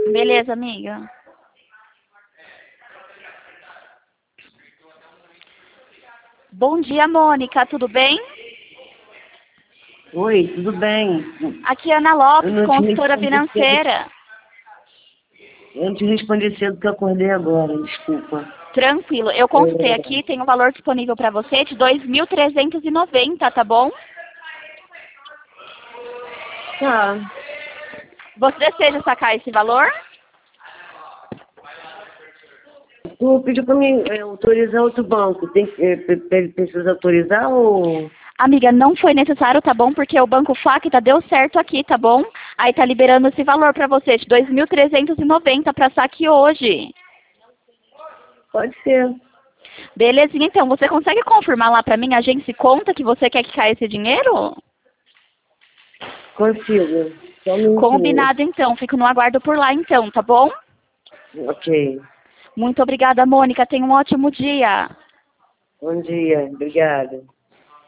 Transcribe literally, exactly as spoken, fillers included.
Beleza, amiga. Bom dia, Mônica, tudo bem? Oi, tudo bem? Aqui é Ana Lopes, Eu não te consultora respondi cedo. financeira. Eu não te respondi cedo porque eu acordei agora, desculpa. Tranquilo, eu consultei É, aqui, tem um valor disponível para você de dois mil trezentos e noventa, tá bom? tá. Você deseja sacar esse valor? Tu pediu para mim é, autorizar outro banco. Tem, é, pre- pre- precisa autorizar ou... Amiga, não foi necessário, tá bom? Porque o Banco Facta deu certo aqui, tá bom? Aí tá liberando esse valor para você de dois mil trezentos e noventa para saque hoje. Pode ser. Belezinha, então. Você consegue confirmar lá para mim, a agência e conta, que você quer que caia esse dinheiro? Consigo. Só um minutinho. Combinado, então. Fico no aguardo por lá, então, tá bom? Ok. Muito obrigada, Mônica. Tenha um ótimo dia. Bom dia. Obrigada.